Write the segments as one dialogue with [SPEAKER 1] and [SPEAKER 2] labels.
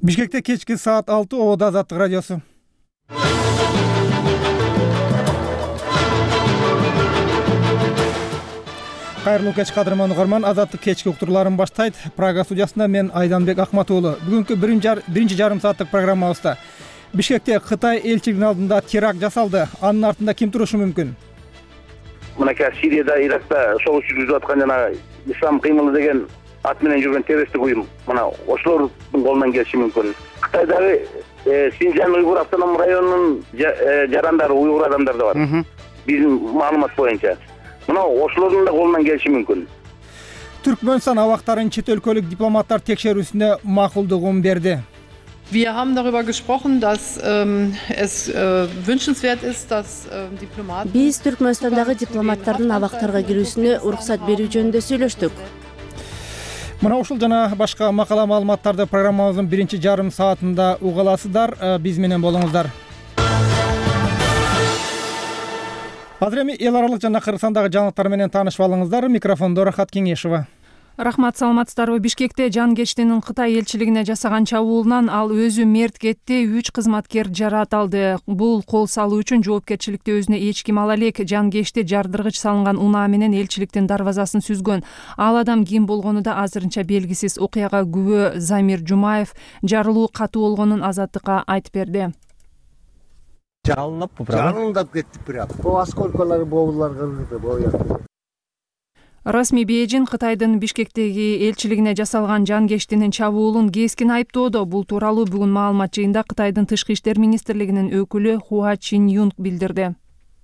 [SPEAKER 1] Бишкекте кечки саат 6 Обода Азаттык радиосу. Кайрылуу кеч кадырман угарман, Азаттык кечки уктурларын баштайт. Прага студиясында мен Айданбек Акмат уулу. Бүгүнкү биринчи жарым сааттык программабызда Бишкекте Кытай элчилигинин алдында теракт жасалды. Анын артында ким турушу мүмкүн?
[SPEAKER 2] Мынакей Сирияда, Иракта согуш жүргүзүп аткан жана Ислам кыймылы деген ат менен жүргөн террористтик уюм, мына ошолордун колунан келиши мүмкүн. Кытайдагы Синжан уйгур автоном районунун жарандары, уйгур адамдар да бар. Биздин маалымат боюнча. Мына ошолордун да колунан келиши мүмкүн.
[SPEAKER 1] Түркмөнстан абактарын чет өлкөлүк дипломаттар текшерүүсүнө макулдугун берди.
[SPEAKER 3] Wir haben darüber gesprochen, dass es wünschenswert ist, dass Diplomaten.
[SPEAKER 4] Биз Түркмөнстандагы дипломаттардын абактарга кирүүсүнө уруксат берүү жөнүндө сүйлөштүк.
[SPEAKER 1] Мына ушул жана башка макала маалыматтарды программабыздын биринчи жарым саатында уга аласыздар. Биз менен болуңуздар. Азыр эми эл аралык жана Кыргызстандагы жаңылыктар менен таанышып алыңыздар. Микрофондо Рахат Кеңешова.
[SPEAKER 5] Рахмат, саламатсыздарбы. Бишкекте Жангечтинин Кытай элчилигине жасаган чабуулунан ал өзү мерт кетти, 3 кызматкер жараат алды. Бул кол салуу үчүн жоопкерчиликти өзүнө эч ким ала элек. Жангечти жардыргыч салынган унаа менен элчиликтин дарбазасын сүзгөн. Ал адам ким болгону да азырынча белгисиз. Окуяга күбө Замир Жумаев жарылуу катуу болгонун Азаттыкка айтып берди.
[SPEAKER 6] Жалындап кетти прям. Осколкалары боолар.
[SPEAKER 5] Расмий Бейжин Кытайдын Бишкектеги элчилигине жасалган Жангечтинин чабуулун кескин айыптоодо. Бул тууралуу бүгүн маалымат жыйында Кытайдын Тышкы иштер министрлигинин өкүлү Хуа Чинюнг билдирди.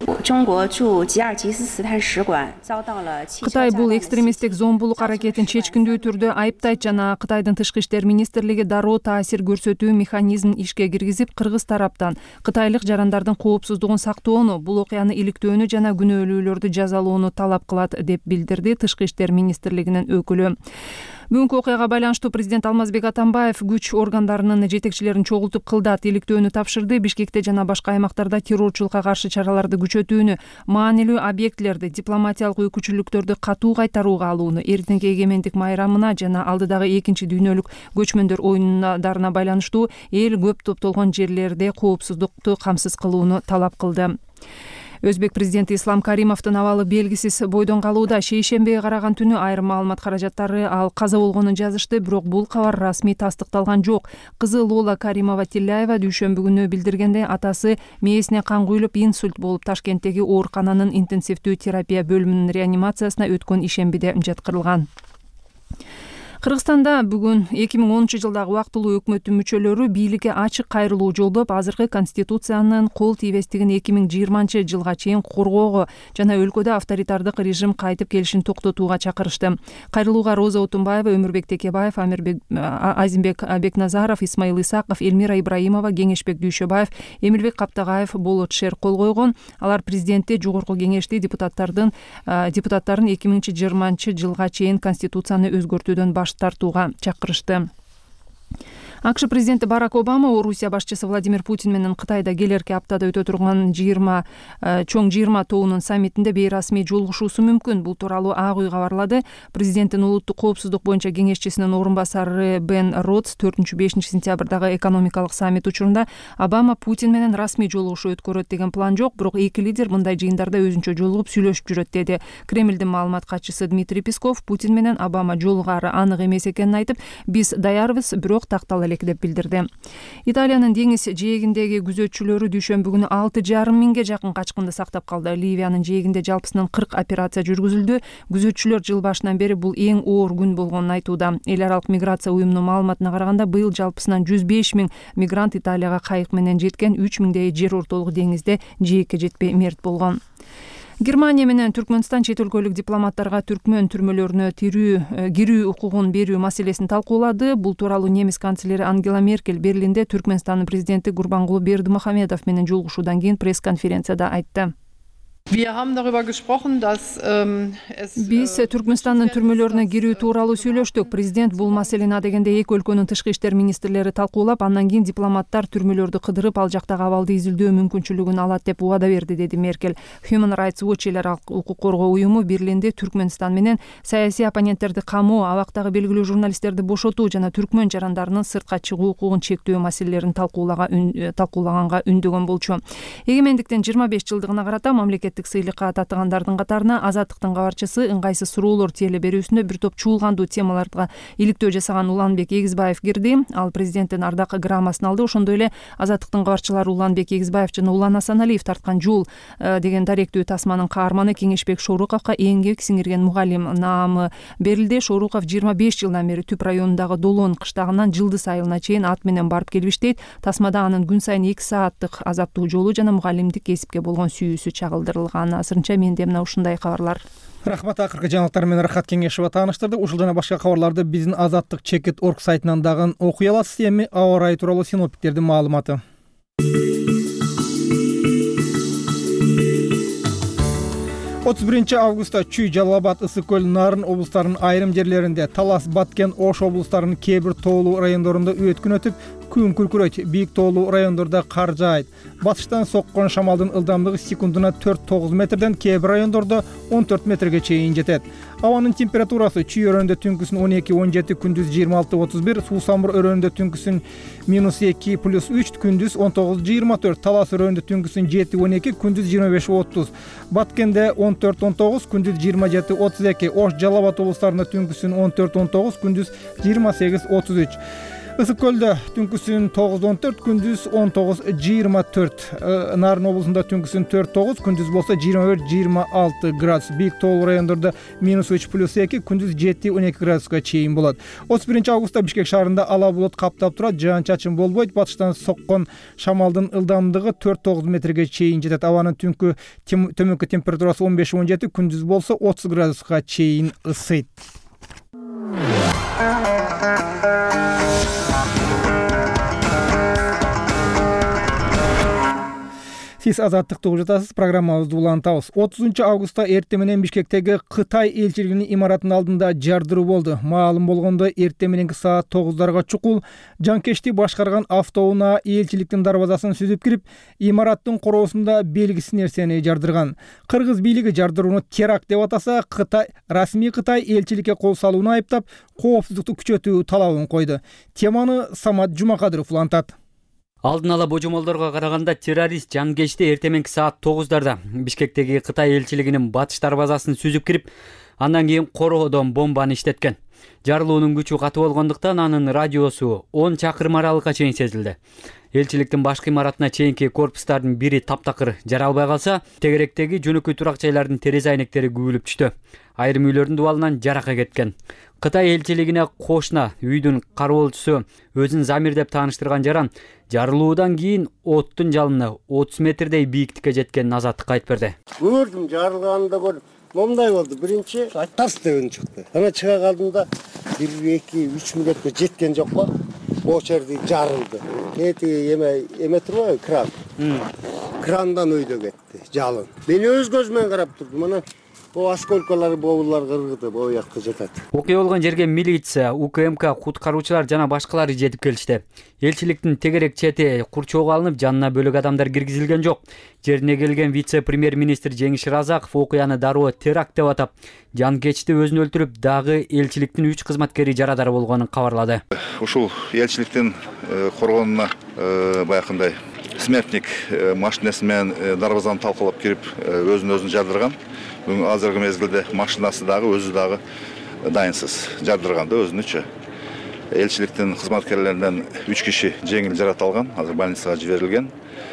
[SPEAKER 5] Кытай бул экстремисттик зомбулук аракетин чечкиндүү түрдө айыптайт жана Кытайдын Тышкы иштер министрлиги дароо таасир көрсөтүү механизмин ишке киргизип, кыргыз тараптан кытайлык жарандардын коопсуздугун сактоону, бул окуяны иликтөөнү жана күнөөлүүлөрдү жазалоону талап кылат деп билдирди Тышкы иштер министрлигинин өкүлү. Бүгүнкү окуяга байланыштуу президент Алмазбек Атамбаев күч органдарынын жетекчилерин чогултуп кылдат иликтөөнү тапшырды. Бишкекте жана башка аймактарда террорчулукка каршы чараларды күчөтүүнү, маанилүү объектилерди, дипломатиялык өкүлчүлүктөрдү катуу кайтарууга алууну, эртеңки эгемендик майрамына жана алдыдагы 2 дүйнөлүк көчмөндөр оюндарына байланыштуу эл көп топтолгон жерлерде коопсуздукту камсыз кылууну талап кылды. Өзбек президенти Ислам Каримовдун абалы белгисиз бойдон калууда. Шейшембеге караган түнү айрым маалымат каражаттары ал каза болгонун жазышты, бирок бул кабар расмий тастыкталган жок. Кызы Лола Каримова Тилляева дүйшөмбү күнү билдиргенде, атасы мээсине кан куюлуп инсульт болуп Ташкенттеги оорукананын интенсивдүү терапия бөлүмүнүн реанимациясына өткөн ишембиде жаткырылган. Кыргызстанда бүгүн 2010-жылдагы убактылуу өкмөттүн мүчөлөрү бийликке ачык кайрылуу жолдоп, азыркы конституциянын кол тийбестигин 2020-жылга чейин коргоого жана өлкөдө авторитардык режим кайтып келишин токтотууга чакырышты. Кайрылууга Роза Отунбаева, Өмүрбек Текебаев, Азимбек Бекназаров, Исмаил Исаков, Эльмира Ибраимова, Кеңешбек Дүйшөбаев, Эмилбек Каптагаев болот шер кол койгон. Алар президентти, жогорку кеңешти, депутаттарын 2020-жылга чейин конституцияны өзгөртүүдөн баш тартууга чакырышты. АКШ президенти Барак Обама Орусия башчысы Владимир Путин менен Кытайда келерки аптада өтө турган чоң 20 тоонун саммитинде бейрасмий жолугушуусу мүмкүн. Бул тууралуу Ак үй кабарлады. Президенттин улуттук коопсуздук боюнча кеңешчисинин орун басары Бен Родс 4-5 сентябрдагы экономикалык саммит учурунда Обама Путин менен расмий жолугушуу өткөрөт деген план жок, бирок эки лидер мындай жыйындарда өзүнчө жолугуп сүйлөшүп жүрөт деди. Кремлдин маалымат катчысы Дмитрий Песков Путин менен Обама жолугаары анык эмес экенин айтып, биз даярбыз, бирок тактала деп билдирди. Италиянын деңиз жээгиндеги күзөтчүлөрү дүйшөмбү күнү 6,5 миңге жакын качкынды сактап калды. Ливиянын жээгинде жалпысынан 40 операция жүргүзүлдү. Күзөтчүлөр жыл башынан бери бул эң оор күн болгонун айтууда. Эл аралык миграция уюмунун маалыматына караганда, быйыл жалпысынан 105 миң мигрант Италияга кайык менен жеткен, 3 миңдей жер ортолук деңизде жээкке жетпей мерт болгон. Германия менен Түркмөнстан чет өлкөлүк дипломаттарга түркмөн түрмөлөрүнө кирүү укугун берүү маселесин талкуулады. Бул тууралуу немис канцлери Ангела Меркель Берлинде Түркмөнстандын президенти Гурбангулы Бердимухамедов менен жолугушуудан кийин пресс-конференцияда айтты.
[SPEAKER 3] Wir haben darüber gesprochen, dass
[SPEAKER 5] Биз Түркмөнстандын түрмөлөрүнө кирүү тууралуу сүйлөштүк. Президент бул маселени адегенде эки өлкөнүн тышкы иштер министрлери талкуулап, андан кийин дипломаттар түрмөлөрдү кыдырып, ал жактагы абалды изилдөө мүмкүнчүлүгүн алат деп убада берди, деди Меркель. Human Rights Watch эл аралык укук коргоо уюму Берлинде Түркмөнстан менен саясий оппоненттерди камоо, абактагы белгилүү журналисттерди бошотуу жана түркмөн жарандарынын сыртка чыгуу укугун чектөө маселелерин талкуулаганга үндөгөн болчу. Эгемендиктин 25 жылдыгына карата мамлекеттик сыйлыкка татыгандардын катарына Азаттыктын кабарчысы ыңгайсыз суроолор тиеле берүүсүндө бир топ чуулгандуу темаларга иликтөө жасаган Уланбек Эгизбаев кирди. Ал президенттин ардак грамотасын алды. Ошондой эле Азаттыктын кабарчылары Уланбек Эгизбаев жана Улан Асаналиев тарткан жол деген даректүү тасманын каарманы Кеңешбек Шоруковго эңгек сиңирген мугалим наамы берилди. Шоруков 25 жылдан бери Түп районундагы Долон кыштагынан Жылдыз айылына чейин ат менен барып келип иштейт. Тасмада анын күн сайын 2 сааттык азаптуу жолу жана мугалимдик кесипке болгон сүйүүсү чагылдырылган. Азырынча менде мына ушундай кабарлар.
[SPEAKER 1] Рахмат, акыркы жаңылыктар менен Рахат Кеңешова тааныштырды. Ушул жана башка кабарларды биздин Азаттык Чекит.org сайтынан дагы окуй аласыз. Эми аба ырайы тууралуу синоптиктердин маалыматы. 31 августта Чүй, Жалал Абад, Ысык көл, Нарын облустарынын айрым жерлеринде, Талас, Баткен, Ош облустарынын кээ бир тоолуу райондорунда өткүн өтүп, күн күркүрөйт. Бийик тоолуу райондордо кар жаайт. Батыштан соккон шамалдын ылдамдыгы секундуна 4-9 метрден, кээ бир райондордо 14 метрге чейин жетет. Абанын температурасы Чүй өрөөнүндө түнкүсүн 12-17, күндүз 26-31, Суусамыр өрөөнүндө түнкүсүн -2 + 3, күндүз 19-24, Талас өрөөнүндө түнкүсүн 7-12, күндүз 25-30, Баткенде 14-19, күндүз 27-32, Ош, Жалал Абад облустарында түнкүсүн 14-19, күндүз 28-33. Ысык көлдө түнкүсүн 9-14, күндүз 19-24, Нарын облусунда түнкүсүн 4-9, күндүз болсо 21-26 градус. Бийик тоолуу райондордо -3 + 2, күндүз 7-12 градуска чейин болот. 31 августта Бишкек шаарында ала булут каптап турат, жаан-чачын болбойт. Батыштан соккон шамалдын ылдамдыгы 4-9 метрге чейин жетет. Абанын төмөнкү температурасы 15-17, күндүз болсо 30 градуска чейин ысыйт. Сиз Азаттыкты угуп жатасыз, программабызды улантабыз. 30 августта эртең менен Бишкектеги Кытай элчилигинин имаратынын алдында жардыруу болду. Маалым болгондой, эртең мененки саат 9-дарга чукул жанкечти башкарган автоунаа элчиликтин дарбазасын сүзүп кирип, имараттын короосунда белгисиз нерсени жардырган. Кыргыз бийлиги жардырууну теракт деп атаса, расмий Кытай элчиликке кол салууну айыптап, коопсуздукту күчөтүү талабын койду. Теманы Самат Жумакадыров улантат.
[SPEAKER 7] Алдын ала божомолдорго караганда террорист жанкечти эртең мененки саат 9-дарда Бишкектеги Кытай элчилигинин батыш дарбазасын сүзүп кирип, андан кийин короодон бомбаны иштеткен. Жарылуунун күчү катуу болгондуктан анын радиосу 10 чакырым аралыкка чейин сезилди. Элчиликтин башкы имаратына чейинки корпустардын бири таптакыр жаралбай калса, тегеректеги жөнөкөй турак жайлардын терезе айнектери күбүлүп түштү. Айрым үйлөрдүн дубалынан жарака кеткен. Кытай элчилигине кошуна үйдүн кароолчусу өзүн Замир деп тааныштырган жаран жарылуудан кийин оттун жалыны 30 метрдей бийиктикке жеткенин Азаттыкка айтып берди.
[SPEAKER 6] Көрдүм, жарылганында көрдүм. Момундай болду. Биринчи тарс деп үн чыкты. Ана чыга калдымда 1-2-3 мүнөткө жеткен жок го. О жерде жарылды. Эти эме турбайбы, кран. Крандан өйдө кетти жалын. Мен өз көзүмөн карап турдум. Анан осколкалар боулар кыргыды, боякка жатат.
[SPEAKER 7] Окуя болгон жерге милиция, УКМК, куткаруучулар жана башкалары жетип келишти. Элчиликтин тегерек чети курчоого алынып, жанына бөлөк адамдар киргизилген жок. Жерине келген вице-премьер-министр Жеңиш Разаков окуяны дароо теракт деп атап, жанкечти өзүн өлтүрүп, дагы элчиликтин 3 кызматкери жарадар болгонун кабарлады.
[SPEAKER 8] Ушул элчиликтин коргонуна баягындай смертник машинасы менен дарбазаны талкалап кирип, өзүн жардырган. Азыркы мезгилде машинасы дагы өзү дагы дайынсыз жардырганды өзүнүчө. Элчиликтин кызматкерлеринен 3 киши жеңил жарат алган, азыр больницага жиберилген.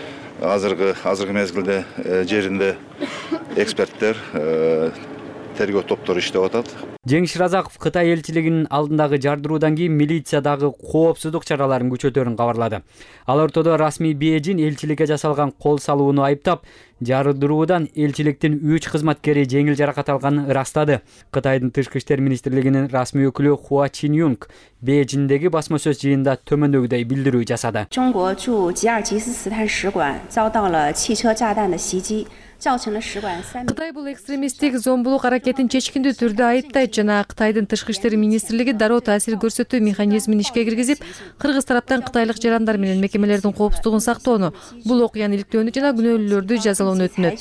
[SPEAKER 8] Азыркы мезгилде жеринде эксперттер, тергөө топтору иштеп атат.
[SPEAKER 7] Жеңиш Разаков Кытай элчилигинин алдындагы жардыруудан кийин милиция дагы коопсуздук чараларын күчөтөрүн кабарлады. Ал ортодо расмий Бээжин элчиликке жасалган кол салууну айыптап, жардыруудан элчиликтин 3 кызматкери жеңил жаракат алганын ырастады. Кытайдын Тышкы иштер министрлигинин расмий өкүлү Хуа Чинюнг Бээжиндеги басма сөз жыйынында төмөндөгүдөй билдирүү жасады.
[SPEAKER 9] Кытай бул экстремисттик зомбулук аракетин чечкиндүү түрдө айыптайт жана Кытайдын Тышкы иштер министрлиги дароо таасир көрсөтүү механизмин ишке киргизип, кыргыз тараптан кытайлык жарандар менен мекемелердин коопсуздугун сактоону, бул окуяны иликтөөнү жана күнөөлүүлөрдү жазалоону өтүнөт.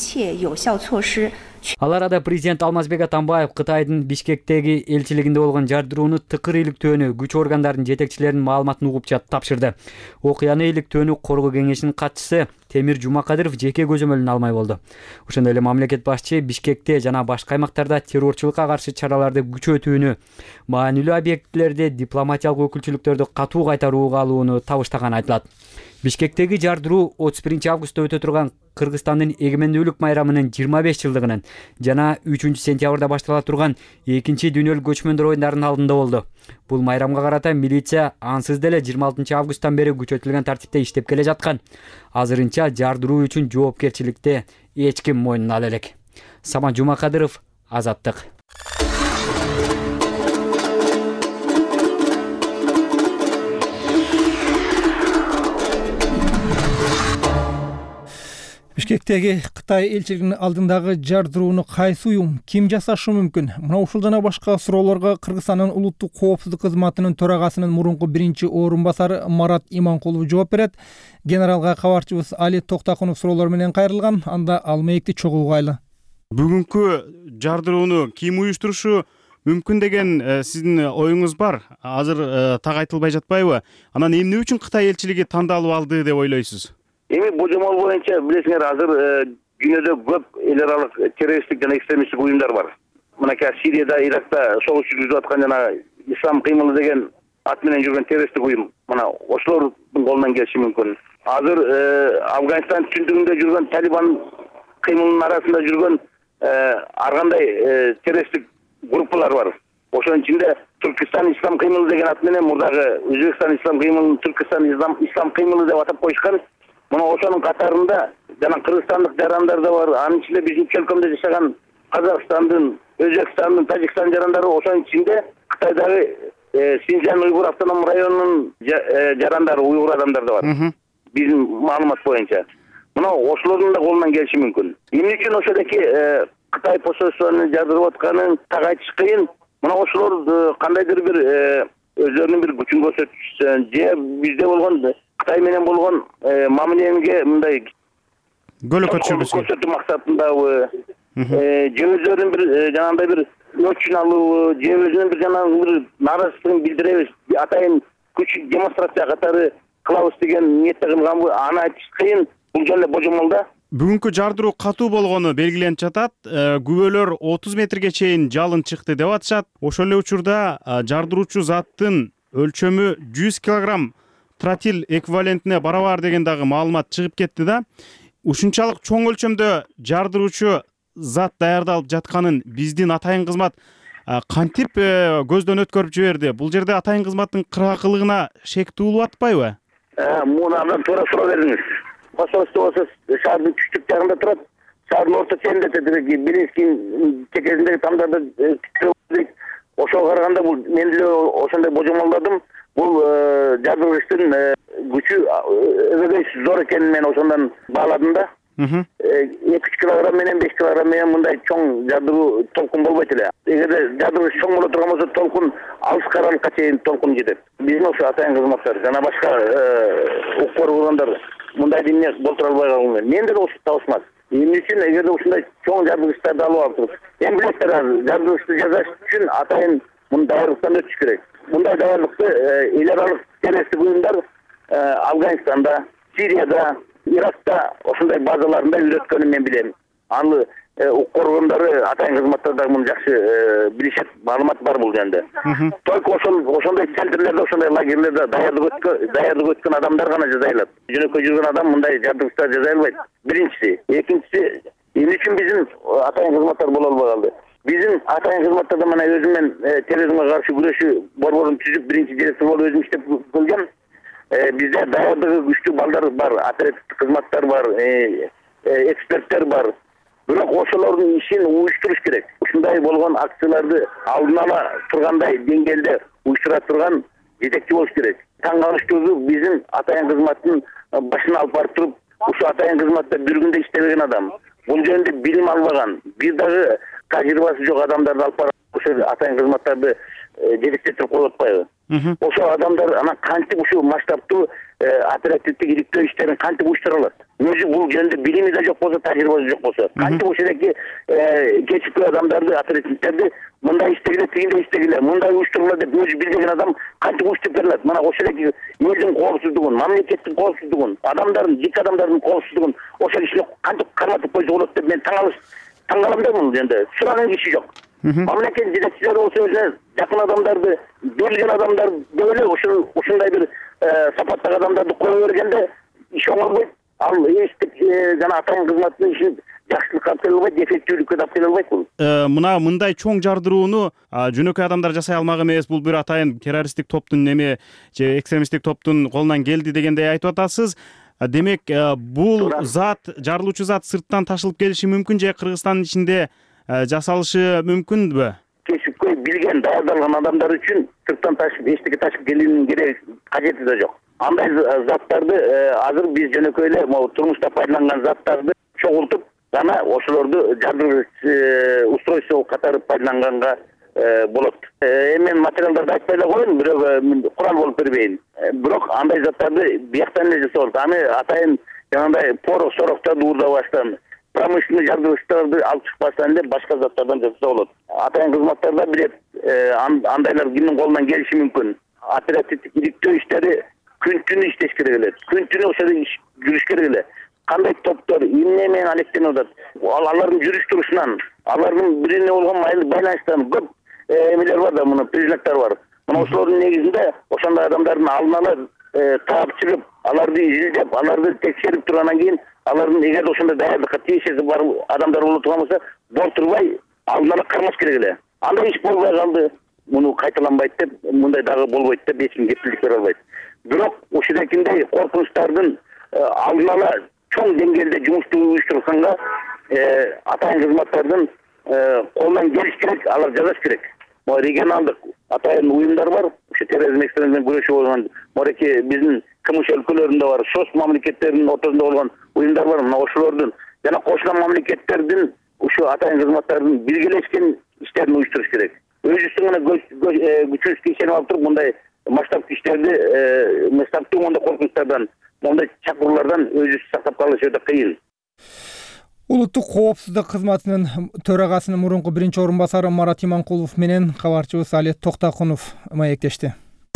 [SPEAKER 7] Ал арада президент Алмазбек Атамбаев Кытайдын Бишкектеги элчилигинде болгон жардырууну тыкыр иликтөөнү күч органдарынын жетекчилеринин маалыматын угуп тапшырды. Окуяны иликтөөнү коргоо кеңешинин катчысы Темир Жумакадыров жеке көзөмөлүнө алмай болду. Ошондой эле мамлекет башчы Бишкекте жана башка аймактарда террорчулукка каршы чараларды күчөтүүнү, маанилүү объектилерде дипломатиялык өкүлчүлүктөрдү катуу кайтарууга алууну табыштаганы айтылат. Бишкектеги жардыруу 31 августта өтө турган Кыргызстандын эгемендүүлүк майрамынын 25 жылдыгынын жана 3 сентябрда баштала турган 2 дүйнөлүк көчмөндөр оюндарынын алдында болду. Бул майрамга карата милиция ансыз деле 26 августтан бери күчөтүлгөн тартипте иштеп келе жаткан. Азырынча жардыруу үчүн жоопкерчиликти эч ким мойнуна ала элек. Самат Жумакадыров, Азаттык.
[SPEAKER 1] Бишкектеги Кытай элчилигинин алдындагы жардырууну кайсы уюм, ким жасашы мүмкүн? Мына ушул жана башка суроолорго Кыргызстандын улуттук коопсуздук кызматынын төрагасынын мурунку биринчи орун басары Марат Иманкулов жооп берет. Генералга кабарчыбыз Али Токтакунов суроолор менен кайрылган. Анда ал маекти чогуу угайлы.
[SPEAKER 10] Бүгүнкү жардырууну ким уюштурушу мүмкүн деген сиздин оюңуз бар? Азыр так айтылбай жатпайбы? Анан эмне үчүн Кытай элчилиги тандалып алды деп ойлойсуз?
[SPEAKER 2] Эми божомол боюнча билесиңер, азыр дүйнөдө көп эл аралык террористтик жана экстремисттик уюмдар бар. Мынакей Сирияда, Иракта согуш жүргүзүп аткан жана Ислам кыймылы деген ат менен жүргөн террористтик уюм. Мына ошолордун колунан келиши мүмкүн. Азыр Афганистан түндүгүндө жүргөн Талибан кыймылынын арасында жүргөн ар кандай террористтик группалар бар. Ошонун ичинде Түркистан Ислам кыймылы деген ат менен мурдагы Өзбекстан Ислам кыймылын Түркистан Ислам кыймылы деп атап коюшкан. Мына ошонун катарында жана кыргызстандык жарандар да бар. Анын ичинде биздин чөлкөмдө жашаган Казакстандын, Өзбекстандын, Тажикстан жарандары, ошонун ичинде Кытайдагы Синжан уйгур автоном районунун жарандары, уйгур адамдар да бар. Биздин маалымат боюнча. Мына ошолордун да колунан келиши мүмкүн. Эмне үчүн ошодоки Кытай посольствосунун жардырып атканын так айтыш кыйын. Мына ошолор кандайдыр бир өздөрүнүн бир күчүн көрсөтүшсүн, же бизде болгон Кытай менен болгон мамилеге мындай
[SPEAKER 10] көлөкөт
[SPEAKER 2] көрсөтүү максатындабы, же өздөрүнүн бир жанагындай бир өчүн алуу, же өзүнүн бир жанагы бир нааразычылыгын билдиребиз, атайын күч демонстрация катары кылабыз деген ниетте кылганбы, аны айтыш кыйын. Бул жөнүндө божомолдо
[SPEAKER 10] бүгүнкү жардыруу катуу болгону белгиленип жатат. Күбөлөр 30 метрге чейин жалын чыкты деп атышат. Ошол эле учурда жардыруучу заттын өлчөмү 100 килограмм тротил эквивалентине барабар деген дагы маалымат чыгып кетти да. Ушунчалык чоң өлчөмдө жардыруучу зат даярдалып жатканын биздин атайын кызмат кантип көздөн өткөрүп жиберди? Бул жерде атайын кызматтын кыргакылыгына шек туулуп атпайбы?
[SPEAKER 2] Муну туура суроо бердиңиз. Посольство шаардын түштүк жагында турат. Шаардын орто черинде Белинский чекесиндеги тамдарды ошого караганда бул мен деле ошондой божомолдодум. Бул жардыргычтын күчү өбөгөй зор экенин мен ошондон бааладым да. 2 килограмм менен 5 килограмм менен мындай чоң жардыруу толкун болбойт эле. Эгерде жардыргыч чоң боло турган болсо, толкун алыс каралыкка чейин толкун жетет. Биздин ошо атайын кызматтар жана башка укук органдар мындай эмне болтура албай калган. Мен деле ошо табышмак. Эмне үчүн эгерде ушундай чоң жардыргычтарды алып алыпсыз? Эми билесиздер, жардыргычты жасаш үчүн атайын муну даярдыктан өтүш керек. Мындай даярдыкты эл аралык террористтик уюмдар Афганистанда, Сирияда, Иракта ошондой базаларында үйрөткөнүн мен билем. Аны укук органдары, атайын кызматтар да муну жакшы билишет, маалымат бар бул жөнүндө. Только ошондой центрлерде, ошондой лагерлерде даярдык өткөн адамдар гана жасай алат. Жөнөкөй жүргөн адам мындай жардыргычтар жасай албайт. Биринчиси, экинчиси, эмне үчүн биздин атайын кызматтар боло албай калды? Bizim atayın kızmatlarda mana özüm men terörизмге каршы күрөшүү борборун түзүп биринчи директор болуп өзүм иштеп келгем. Бизде даярдыгы күчтүү балдар бар, оперативдик кызматтар бар, эксперттер бар. Бирок ошолордун ишин уюштуруш керек. Ушундай болгон акцияларды алдын ала тургандай деңгээлде уюштура турган жетекчи болуш керек. Таң калыштуусу биздин атайын кызматтын башына алып барып туруп, ушу атайын кызматта бир күндө иштебеген адам, бул жөнүндө билим албаган, бир дагы тажрыйбасы жок адамдарды алып барып ошо атайын кызматтарды жетектетип коюп атпайбы? Ошол адамдар анан кантип ушул масштабтуу оперативдик иликтөө иштерин кантип уюштура алат? Өзү бул жөнүндө билими да жок болсо, тажрыйбасы жок болсо, кантип ошондой кечиккүү адамдарды, оперативдерди мындай иштегиле, тигиндей иштегиле, мындай уюштургула деп өзү билбеген адам кантип уюштуруп бере алат? Мына ошондой элдин коопсуздугун, мамлекеттин коопсуздугун, адамдардын, жеке адамдардын коопсуздугун ошол кишине кантип карматып койсо болот деп мен таң калам да бул жөнүндө. Сураган киши жок. Мамлекет жетекчилери болсо өзүнө жакын адамдарды, берилген адамдар деп эле ушундай бир сапаттагы адамдарды кое бергенде иш оңолбойт. Ал эстик жана атайын кызматтын ишин жакшылыкка алып келе албайт, эффективдүүлүккө алып келе албайт бул.
[SPEAKER 10] Мына мындай чоң жардырууну жөнөкөй адамдар жасай алмак эмес, бул бир атайын террористтик топтун же экстремисттик топтун колунан келди дегендей айтып атасыз. Демек, бул зат, жарылуучу зат сырттан ташылып келиши мүмкүн же Кыргызстандын ичинде жасалышы мүмкүнбү?
[SPEAKER 2] Кечиккөй билген, даярдалган адамдар үчүн сырттан эчтеке ташып келүүнүн кереги, кажети да жок. Андай заттарды азыр биз жөнөкөй эле турмушта пайдаланган заттарды чогултуп, гана ошолорду жардыргыч устройство катары пайдаланганга болот. Мен материалдарды айтпай эле коеюн, бирок курал болуп бербейин. Бирок андай заттарды бияктан эле жасап болот. Аны атайын жанагындай порох, сорохторду уурдабастан, промышленный жардыргычтарды алып чыкпастан эле башка заттардан жасаса болот. Атайын кызматтар да билет, андайлар кимдин колунан келиши мүмкүн. Оперативдик иликтөө иштери күн-түнү иштеш керек эле. Күн-түнү ошол жүрүш керек эле. Кандай топтор, эмне менен алектенип атат? Алардын жүрүш-турушунан, алардын бирине болгон байланыштан көп эмелер бар да, муну признактар бар. Мына ошолордун негизинде ошондой адамдардын алдын ала таап чыгып, аларды изилдеп, аларды текшерип тургандан кийин, алардын эгер ошондой даярдыкка тиешеси бар адамдар боло турган болсо, болтурбай алдын ала кармаш керек эле. Андай иш болбой калды, муну кайталанбайт деп, мындай дагы болбойт деп эч ким кепилдик бере албайт. Бирок ушундай коркунучтардын алдын ала чоң деңгээлде жумушту уюштурганга атайын кызматтардын колунан келиш керек, алар жасаш керек. Регионалдык атайын уюмдар бар, ушу терроризм экстремизм менен күрөшүү болгон, мореки биздин КМШ өлкөлөрүндө бар, ШОС мамлекеттеринин ортосунда болгон уюмдар бар. Мына ошолордун жана кошулган мамлекеттердин ушу атайын кызматтардын биргелешкен иштерин уюштуруш керек. Өзүбүздүн гана күчүбүзгө ишенип алып туруп, мындай масштабтуу иштерди, масштабтуу мындай коркунучтардан, мындай чакыруулардан өзүбүз сактап калыш өтө кыйын.
[SPEAKER 1] Улуттук коопсуздук кызматынын төрагасынын мурунку биринчи орун басары Марат Иманкулов менен кабарчыбыз Али Токтакунов маектешти.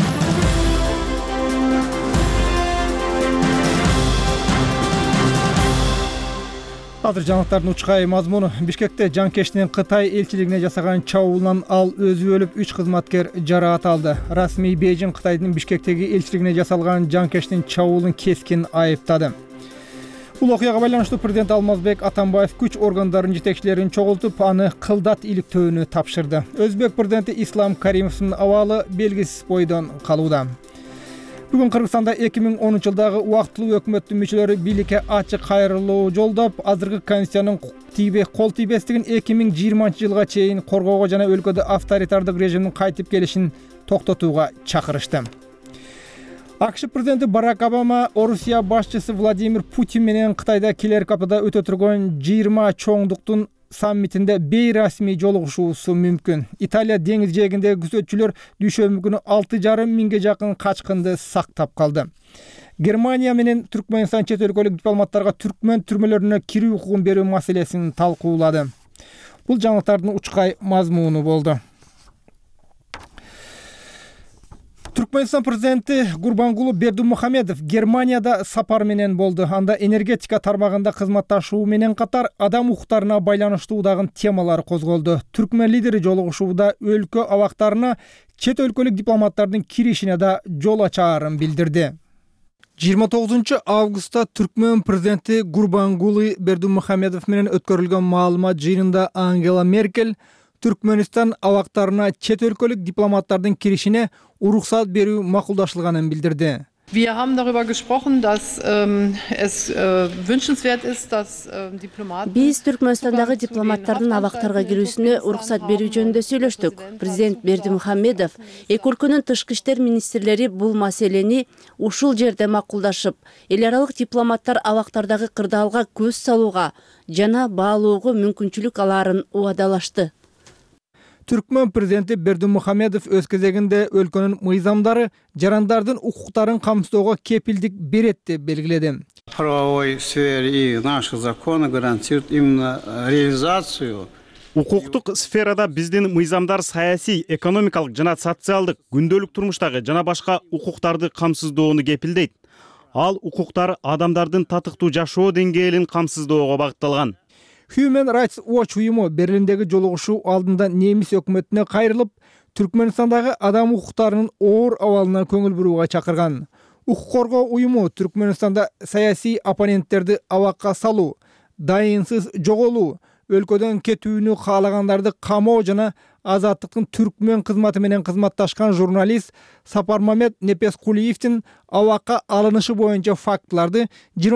[SPEAKER 1] Азыр жаңылыктардын учкай мазмуну. Бишкекте жанкештин Кытай элчилигине жасаган чабуулунан ал өзү өлүп, 3 кызматкер жараат алды. Расмий Бейжиң Кытайдын Бишкектеги элчилигине жасалган жанкештин чабуулун кескин айыптады. Бул окуяга байланыштуу президент Алмазбек Атамбаев күч органдарынын жетекчилерин чогултуп, аны кылдат иликтөөнү тапшырды. Өзбек президенти Ислам Каримовдун абалы белгисиз бойдон калууда. Бүгүн Кыргызстанда 2010 жылдагы убактылуу өкмөттүн мүчөлөрү бийликке ачык кайрылуу жолдоп, азыркы конституциянын кол тийбестигин 2020 жылга чейин коргоого жана өлкөдө авторитардык режимдин кайтып келишин токтотууга чакырышты. АКШ президенти Барак Обама Орусия башчысы Владимир Путин менен Кытайда келер аптада өтө турган 20 чоңдуктун саммитинде бейрасмий жолугушуусу мүмкүн. Италия деңиз жээгиндеги күзөтчүлөр дүйшөмбү күнү 6,5 миңге жакын качкынды сактап калды. Германия менен Түркмөнстан чет өлкөлүк дипломаттарга түркмөн түрмөлөрүнө кирүү укугун берүү маселесин талкуулады. Бул жаңылыктардын учкай мазмуну болду. Түркмөнстан президенти Гурбангулы Бердымухамедов Германияда сапар менен болду. Анда энергетика тармагында кызматташуу менен катар адам укуктарына байланыштуу дагы темалар козголду. Түркмөн лидери жолугушууда өлкө абактарына чет өлкөлүк дипломаттардын киришине да жол ачаарын билдирди. 29 августта Түркмөн президенти Гурбангулы Бердымухамедов менен өткөрүлгөн маалымат жыйынында Ангела Меркель Түркмөнстан абактарына чет өлкөлүк дипломаттардын киришине уруксат берүү макулдашылганын билдирди.
[SPEAKER 3] Wir haben darüber gesprochen, dass es wünschenswert ist, dass Diplomaten
[SPEAKER 4] Биз Түркмөнстандагы дипломаттардын абактарга кирүүсүнө уруксат берүү жөнүндө сүйлөштүк. Президент Бердимухамедов эки өлкөнүн тышкы иштер министрлери бул маселени ушул жерде макулдашып, эл аралык дипломаттар абактардагы кырдаалга көз салууга жана баалоого мүмкүнчүлүк алаарын убадалашты.
[SPEAKER 1] Түркмөн президенти Бердимухамедов өз кезегинде өлкөнүн мыйзамдары жарандардын укуктарын камсыздоого кепилдик берет деп белгиледи.
[SPEAKER 11] В правовой сфере и наши законы гарантируют именно реализацию.
[SPEAKER 10] Укуктук сферада биздин мыйзамдар саясий, экономикалык жана социалдык, күндөлүк турмуштагы жана башка укуктарды камсыздоону кепилдейт. Ал укуктар адамдардын татыктуу жашоо деңгээлин камсыздоого багытталган.
[SPEAKER 1] Human Rights Watch уюму Берлиндеги жолугушуу алдында немис өкмөтүнө кайрылып, Түркмөнстандагы адам укуктарынын оор абалына көңүл бурууга чакырган. Укук коргоо уюму Түркмөнстанда саясий оппоненттерди абакка салуу, дайынсыз жоголуу, өлкөдөн кетүүнү каалагандарды камоо жана Азаттыктын Түркмөн кызматы менен кызматташкан журналист Сапармамет Непескулиевдин абакка алынышы боюнча фактыларды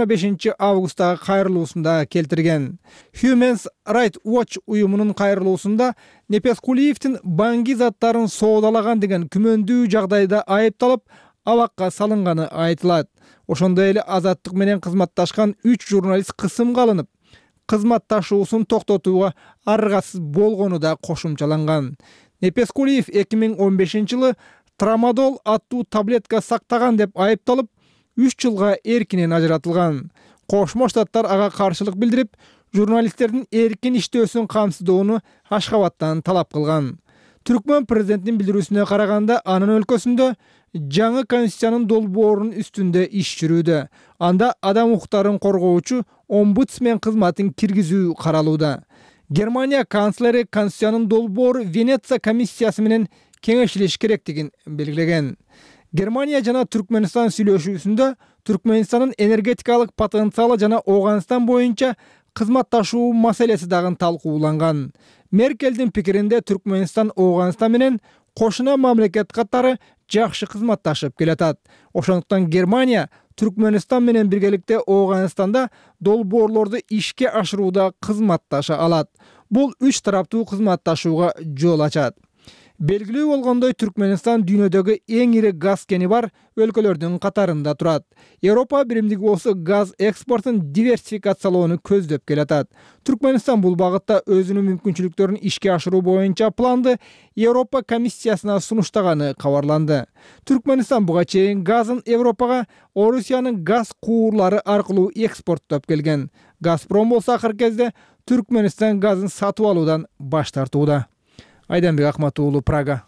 [SPEAKER 1] 25 августтагы кайрылуусунда келтирген. Human Rights Watch уюмунун кайрылуусунда Непескулиевдин банги заттарын соодалаган деген күмөндүү жагдайда айыпталып, абакка салынганы айтылат. Ошондой эле Азаттык менен кызматташкан 3 журналист кысымга алынып, кызматташуусун токтотууга аргасыз болгону да кошумчаланган. Непескулиев 2015-жылы трамадол аттуу таблетка сактаган деп айыпталып, 3 жылга эркинен ажыратылган. Кошмо Штаттар ага каршылык билдирип, журналисттердин эркин иштөөсүн камсыздоону Ашхабадтан талап кылган. Түркмөн президентинин билдирүүсүнө караганда, анын өлкөсүндө жаңы конституциянын долбоорунун үстүндө иш жүрүүдө. Анда адам укуктарын коргоочу омбудсмен кызматын киргизүү каралууда. Германия канцлери конституциянын долбоору Венеция комиссиясы менен кеңешилиш керектигин белгилеген. Германия жана Түркмөнстан сүйлөшүүсүндө Түркмөнстандын энергетикалык потенциалы жана Оганстан боюнча кызматташуу маселеси дагы талкууланган. Меркелдин пикиринде Түркмөнстан Оганстан менен кошуна мамлекет катары жакшы кызматташып келатат. Ошондуктан Германия Түркмөнстан менен биргеликте Оганстанда долбоорлорду ишке ашырууда кызматташа алат. Бул 3 тараптуу кызматташууга жол ачат. Белгилүү болгондой, Түркмөнстан дүйнөдөгү эң ири газ кени бар өлкөлөрдүн катарында турат. Европа биримдиги болсо газ экспортун диверсификациялоону көздөп келатат. Түркмөнстан бул багытта өзүнүн мүмкүнчүлүктөрүн ишке ашыруу боюнча планды Европа комиссиясына сунуштаганы кабарланды. Түркмөнстан буга чейин газын Европага Орусиянын газ куурлары аркылуу экспорттоп келген. Газпром болсо акыркы кезде Түркмөнстан газын сатып алуудан баш тартууда. Айданбек Акмат уулу, Прага.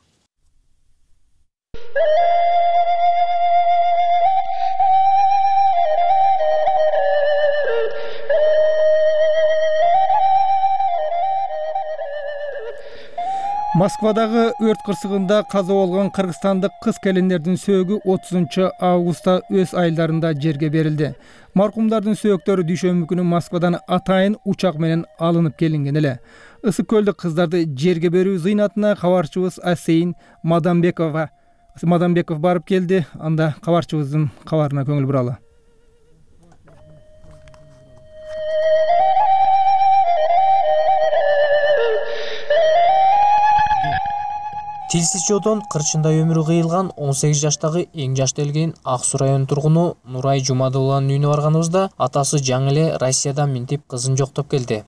[SPEAKER 1] Москвадагы өрт кырсыгында каза болгон кыргызстандык кыз келиндердин сөөгү 30 августта өз айылдарында жерге берилди. Маркумдардын сөөктөрү дүйшөмбү күнү Москвадан атайын учак менен алынып келинген эле. Ысык көлдүк кыздарды жерге берүү зыйнатына кабарчыбыз Асейин Мадамбеков барып келди. Анда кабарчыбыздын кабарына көңүл буралы.
[SPEAKER 12] Тилсиз жодон кырчында өмүрү кыйылган 18 жаштагы эң жаш келген Ак Суу районунун тургуну Нурай Жумадулланын үйүнө барганыбызда атасы жаңы эле Россиядан минтип кызын жоктоп келди.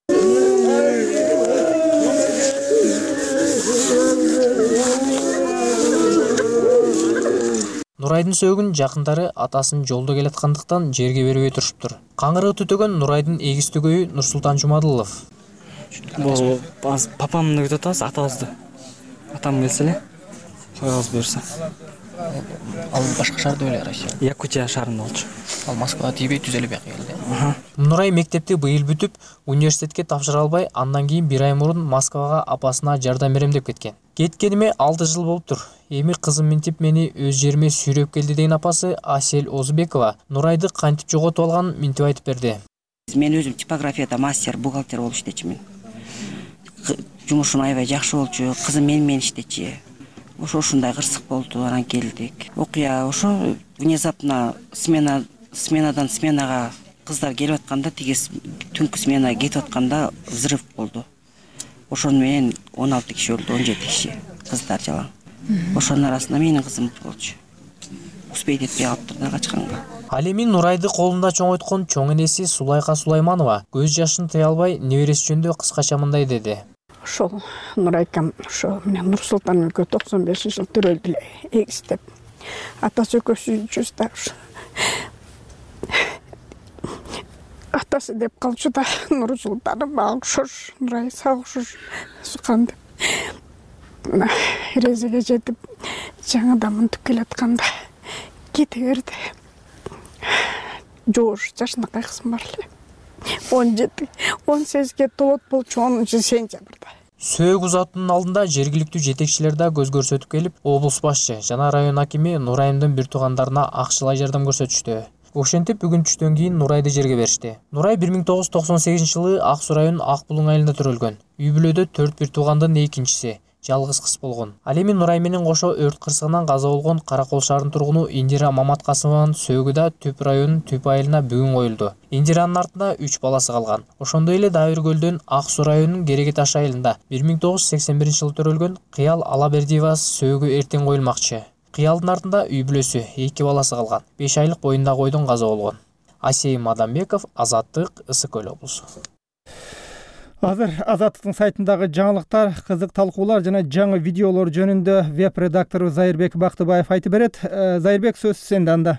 [SPEAKER 12] Нурайдын сөөгүн жакындары атасын жолдо келаткандыктан жерге бербей турушуптур. Каңгырыгы түтөгөн Нурайдын эгистөгөйү Нурсултан Жумадуллов.
[SPEAKER 13] Бул папамды күтүп атабыз, атабызды. Атам келсе эле койгуз буюрса.
[SPEAKER 14] Ал башка шаарда беле Россия.
[SPEAKER 13] Якутия шаарында болчу.
[SPEAKER 14] Ал Москвага тийбей түзөлүп келди.
[SPEAKER 12] Нурай мектепти быйыл бүтүп, университетке тапшыра албай, андан кийин 1 ай мурун Москвага апасына жардам берем деп кеткен. Кеткениме 6 жыл болуптур. Эми кызым минтип мени өз жериме сүйрөп келди деген апасы Асель Озбекова Нурайды кантип жоготуп алганын минтип айтып берди.
[SPEAKER 15] Мен өзүм типографияда мастер, бухгалтер болуп иштечимин. жумушун аябай жакшы болчу, кызым менен иштечи. Ушундай кырсык болду, анан келдик. Окуя ошо внезапно сменадан сменага кыздар келип атканда, тиги түнкү смена кетип атканда взрыв болду. Ошону менен 16 киши өлдү, 17 киши кыздар жалаң. Ошонун арасында менин кызым болчу. Успейт этпей калыптыр да качканга.
[SPEAKER 12] Ал эми Нурайды колунда чоңойткон чоң энеси Сулайка Сулайманова көз жашын тыя албай небереси жөнүндө кыскача мындай деди.
[SPEAKER 16] Ошол Нурайкам ошо менен Нурсултан өлкө 95-жыл төрөлдү эле эгиздеп. Атасы экөөсү жүздө атасы деп калчу да Нурсултаным мага окшош, Нурай сага окшош сукан деп. Резеге жетип жаңадан мынтип келатканда кете берди. Жош жашынакай кызым бар эле. 17-18 толот болчу 10 сентябрда.
[SPEAKER 12] Сөөгү узатуунун алдында жергиликтүү жетекчилер да көз көрсөтүп келип, облус башчы жана район акими Нурайымдын бир туугандарына акчалай жардам көрсөтүштү. Ошентип бүгүн түштөн кийин Нурайды жерге беришти. Нурай 1998-жылы Ак Суу районунун Ак Булуң айылында төрөлгөн. Үй бүлөдө 4 бир туугандын экинчиси. Жалгыз кыз болгон. Ал эми Нурай менен кошо өрт кырсыгынан каза болгон Каракол шаарынын тургуну Индира Маматкасымованын сөөгү да Түп районунун Түп айылына бүгүн коюлду. Индиранын артында 3 баласы калган. Ошондой эле Дайыр көлдөн Ак Суу районунун Кереге Таш айылында 1981-жылы төрөлгөн Кыял Алабердиева сөөгү эртең коюлмакчы. Кыялдын артында үй бүлөсү 2 баласы калган. 5 айлык боюнда койдон каза болгон. Асейим Адамбеков, Азаттык, Ысык Көл облусу.
[SPEAKER 1] Азыр Азаттыктын сайтындагы жаңылыктар, кызык талкуулар жана жаңы видеолор жөнүндө веб редактору Зайырбек Бактыбаев айтып берет. Зайырбек, сөз сенде анда.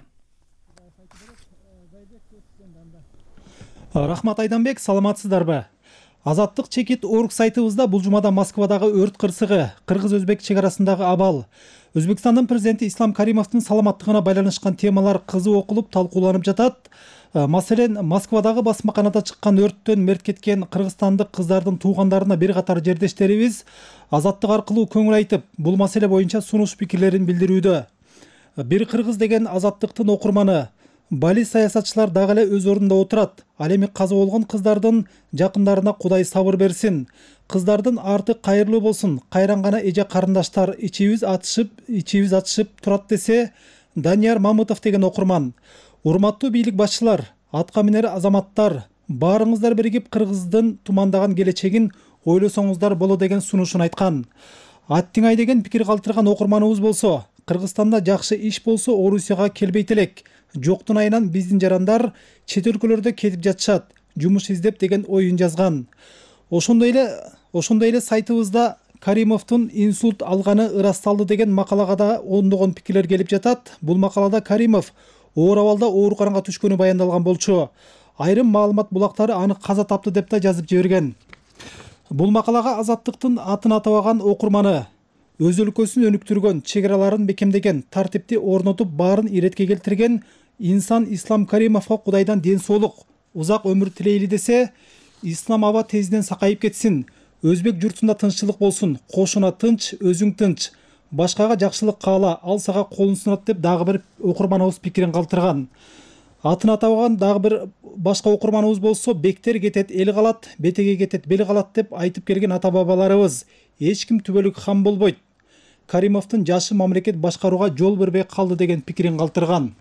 [SPEAKER 17] Рахмат Айданбек, саламатсыздарбы? Азаттык чекит орг сайтыбызда бул жумада Москвадагы өрт кырсыгы, кыргыз-өзбек чек арасындагы абал, Өзбекстандын президенти Ислам Каримовдун саламаттыгына байланышкан темалар кызуу окулуп, талкууланып жатат. Маселен, Москвадагы басмаканада чыккан өрттөн мерт кеткен кыргызстандык кыздардын туугандарына бир катар жердештерибиз Азаттык аркылуу көңүл айтып, бул маселе боюнча сунуш пикирлерин билдирүүдө. Бир кыргыз деген Азаттыктын окурманы, бали саясатчылар дагы эле өз ордунда отурат. Ал эми каза болгон кыздардын жакындарына Кудай сабыр берсин. Кыздардын арты кайырлуу болсун. Кайран гана эже карындаштар ичибиз атышып турат десе Данияр Мамытов деген окурман. Урматтуу бийлик башчылар, атка минер азаматтар, баарыңыздар биригип кыргыздын тумандаган келечегин ойлосоңуздар боло деген сунушун айткан. Аттиңай деген пикир калтырган окурманыбыз болсо, Кыргызстанда жакшы иш болсо Орусияга келбейт элек. Жоктун айынан биздин жарандар чет өлкөлөрдө кетип жатышат, жумуш издеп деген оюн жазган. Ошондой эле сайтыбызда Каримовдун инсульт алганы ырасталды деген макалага да ондогон пикирлер келип жатат. Бул макалада Каримов оор абалда ооруканага түшкөнү баяндалган болчу. Айрым маалымат булактары аны каза тапты деп да жазып жиберген. Бул макалага Азаттыктын атын атабаган окурманы өз өлкөсүн өнүктүргөн, чек араларын бекемдеген, тартипти орнотуп баарын иретке келтирген инсан Ислам Каримовго Кудайдан ден соолук, узак өмүр тилейли десе, Ислам аба тезинен сакайып кетсин, өзбек журтунда тынччылык болсун, кошуна тынч, өзүң тынч, башкага жакшылык каала, ал сага колун сунат деп дагы бир окурманыбыз пикирин калтырган. Атын атабаган дагы бир башка окурманыбыз болсо, бектер кетет, эл калат, бетеге кетет, бел калат деп айтып келген ата бабаларыбыз. Эч ким түбөлүк хан болбойт. Каримовдун жашы мамлекет башкарууга жол бербей калды деген пикирин калтырган.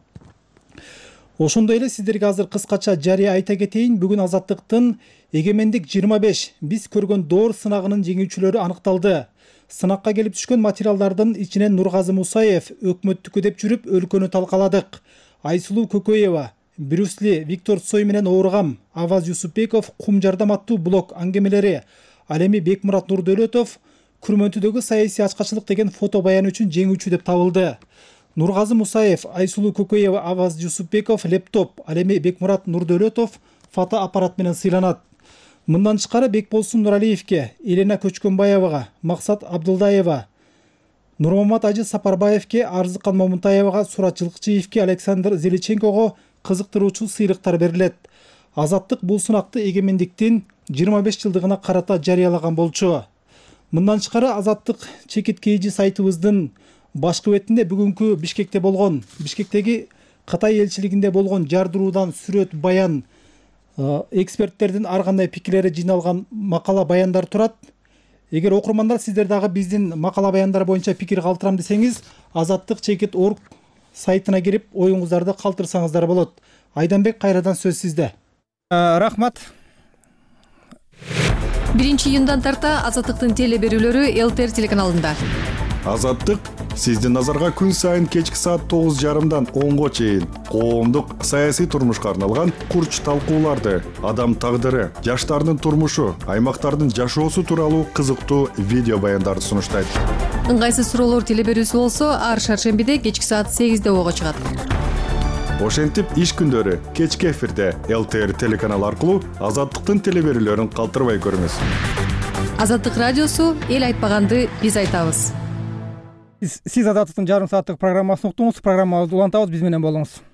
[SPEAKER 17] Ошондой эле сиздерге азыр кыскача жарыя айта кетейин, бүгүн Азаттыктын Эгемендик 25 биз көргөн доор сынагынын жеңүүчүлөрү аныкталды. Сынакка келип түшкөн материалдардын ичинен Нургазы Мусаев өкмөттүкү деп жүрүп өлкөнү талкаладык. Айсулуу Көкөева, Брюсли, Виктор Цой менен ооругам, Аваз Юсупбеков кум жардам аттуу блог аңгемелери, ал эми Бекмурат Нурдөлөтов Күрмөнтүдөгү саясий ачкачылык деген фото баян үчүн жеңүүчү деп табылды. Нургазы Мусаев, Айсулуу Көкөева, Аваз Юсупбеков лептоп, ал эми Бекмурат Нурдөлөтов фотоаппарат менен сыйланат. Мындан тышкары Бекболсун Нуралиевке, Елена Көчкөнбаевага, Максат Абдылдаева, Нурмамат Ажы Сапарбаевке, Арзыкан Момунтаевага, Сурат Жылкычиевке, Александр Зеличенкого кызыктыруучу сыйлыктар берилет. Азаттык бул сынакты эгемендиктин 25 жылдыгына карата жарыялаган болчу. Мындан тышкары Азаттык чекит KG сайтыбыздын башкы бетинде бүгүнкү Бишкектеги Кытай элчилигинде болгон жардыруудан сүрөт, баян, эксперттердин ар кандай пикирлери жыйналган макала баяндар турат. эгер окурмандар сиздер дагы биздин макала баяндар боюнча пикир калтырам десеңиз, azattik.org сайтына кирип оюңуздарды калтырсаңыздар болот. Айданбек, кайрадан сөз сизде.
[SPEAKER 1] Рахмат.
[SPEAKER 9] 1-июндан тарта Азаттыктын теле берүүлөрү ЛТР телеканалында.
[SPEAKER 18] Азаттык сиздин назарга күн сайын кечки саат 9:30 10-го чейин коомдук саясий турмушка арналган курч талкууларды, адам тагдыры, жаштардын турмушу, аймактардын жашоосу тууралуу кызыктуу видео баяндарды сунуштайт.
[SPEAKER 9] Ыңгайсыз суроолор теле берүүсү болсо, ар шаршембиде кечки саат 8-де ого чыгат.
[SPEAKER 18] Ошентип иш күндөрү кечки эфирде ЛТР телеканалы аркылуу Азаттыктын теле берүүлөрүн калтырбай көрүңүз.
[SPEAKER 9] Азаттык радиосу эл айтпаганды биз айтабыз.
[SPEAKER 1] Сиз Азаттыктын жарым сааттык программасын уктуңуз. Программабызды улантабыз, биз менен болуңуз.